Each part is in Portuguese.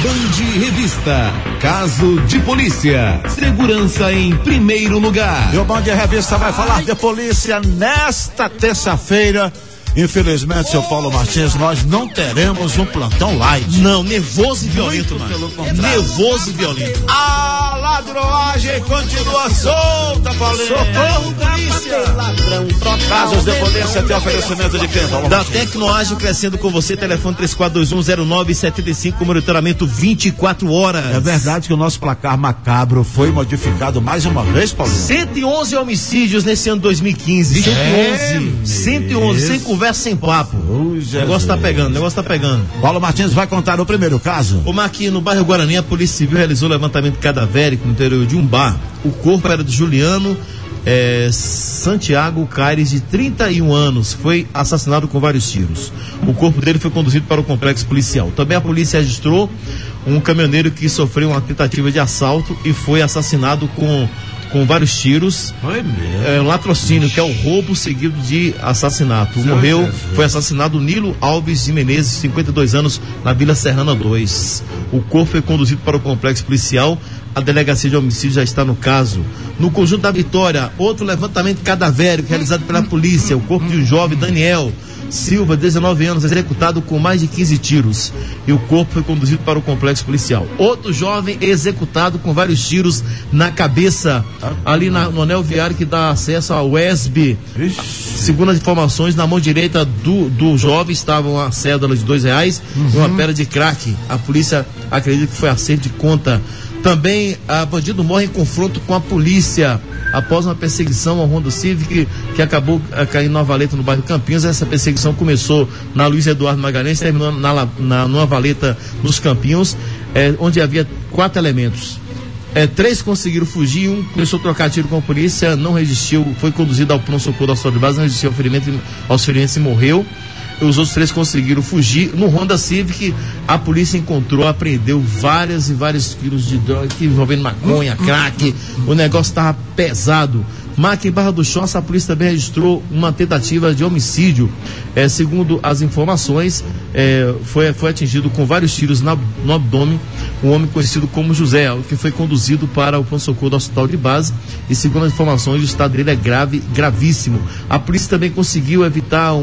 Band Revista, caso de polícia, segurança em primeiro lugar. E o Band Revista vai falar de polícia nesta terça-feira. Infelizmente, seu Paulo Martins, nós não teremos um plantão light. Não, nervoso e violento, mano. Nervoso e violento. A ladroagem continua solta, Paulinho. Socorro, polícia. Casos de polícia tem oferecimento de quem, Paulo Da Martins? Tecnoágil crescendo com você, telefone 34210975, monitoramento 24 horas. É verdade que o nosso placar macabro foi modificado mais uma vez, Paulinho? 111 homicídios nesse ano 2015. 111, sem conversa, sem papo. O negócio tá pegando. Paulo Martins vai contar o primeiro caso. O Marquinhos, no bairro Guarani, a Polícia Civil realizou levantamento cadavérico no interior de um bar. O corpo era do Juliano Santiago Caires, de 31 anos, foi assassinado com vários tiros. O corpo dele foi conduzido para o complexo policial. Também a polícia registrou um caminhoneiro que sofreu uma tentativa de assalto e foi assassinado com vários tiros. Foi mesmo? Um latrocínio, que é o roubo seguido de assassinato. Foi assassinado Nilo Alves de Menezes, 52 anos, na Vila Serrana 2. O corpo foi conduzido para o complexo policial. A delegacia de homicídio já está no caso. No Conjunto da Vitória, outro levantamento cadavérico realizado pela polícia. O corpo de um jovem, Daniel Silva, 19 anos, executado com mais de 15 tiros. E o corpo foi conduzido para o complexo policial. Outro jovem executado com vários tiros na cabeça, ali no anel viário que dá acesso ao UESB. Segundo as informações, na mão direita do jovem estava uma cédula de R$2 e uma pedra de crack. A polícia acredita que foi acerto de conta. Também a bandido morre em confronto com a polícia após uma perseguição ao Honda Civic que acabou caindo numa valeta no bairro Campinhos. Essa perseguição começou na Luiz Eduardo Magalhães, terminou numa valeta nos Campinhos, onde havia 4 elementos. 3 conseguiram fugir, um começou a trocar tiro com a polícia, não resistiu, foi conduzido ao pronto-socorro da Hospital de Base, não resistiu aos ferimentos e morreu. Os outros 3 conseguiram fugir. No Honda Civic, a polícia apreendeu vários quilos de droga, envolvendo maconha, crack. O negócio estava pesado. Mas em Barra do Choça, a polícia também registrou uma tentativa de homicídio. Segundo as informações, foi atingido com vários tiros no abdômen um homem conhecido como José, que foi conduzido para o pronto-socorro do Hospital de Base. E segundo as informações, o estado dele é gravíssimo. A polícia também conseguiu evitar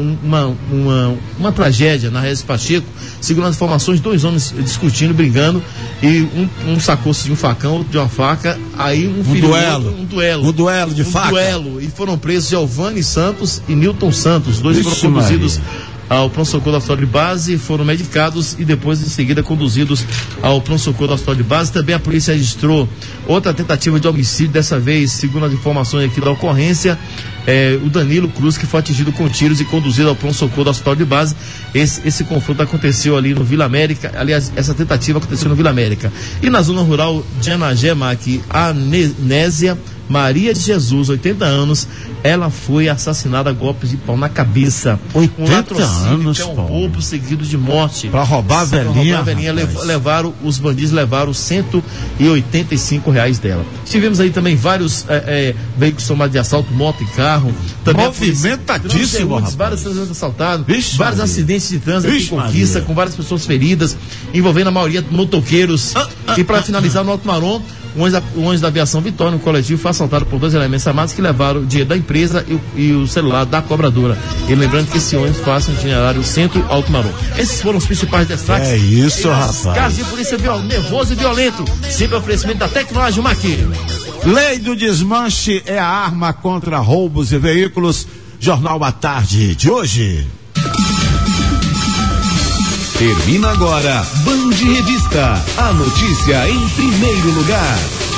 uma tragédia na Regis Pacheco. Segundo as informações, 2 homens discutindo, brigando, e um sacou-se de um facão, outro de uma faca. Aí um duelo de faca. E foram presos Giovanni Santos e Newton Santos. 2 foram conduzidos ao pronto-socorro da Hospital de Base, foram medicados e depois em seguida conduzidos ao pronto-socorro da Hospital de Base. Também a polícia registrou outra tentativa de homicídio, dessa vez, segundo as informações aqui da ocorrência, o Danilo Cruz, que foi atingido com tiros e conduzido ao pronto-socorro da Hospital de Base. Esse confronto aconteceu ali no Vila América. Aliás, essa tentativa aconteceu no Vila América. E na zona rural de Anagema, aqui, a Nésia Maria de Jesus, 80 anos, ela foi assassinada a golpes de pau na cabeça. 80 anos, que é um roubo seguido de morte. Pra roubar a velhinha. Os bandidos levaram R$185 dela. Tivemos aí também vários veículos somados de assalto, moto e carro. Também movimentadíssimo, vários transeuntes assaltados, vários acidentes de trânsito em Conquista, com várias pessoas feridas, envolvendo a maioria motoqueiros. E para finalizar, no Alto Marom, o ônibus da Aviação Vitória, no coletivo, foi assaltado por 2 elementos armados que levaram o dinheiro da empresa e o celular da cobradora. E lembrando que esse ônibus faz um itinerário Centro-Alto Marom. Esses foram os principais destaques. É isso, rapaz. Caso de polícia nervoso e violento, sempre oferecimento da Tecnoágil Maqui. Lei do desmanche é a arma contra roubos e veículos. Jornal à Tarde de hoje. Termina agora Band Revista, a notícia em primeiro lugar.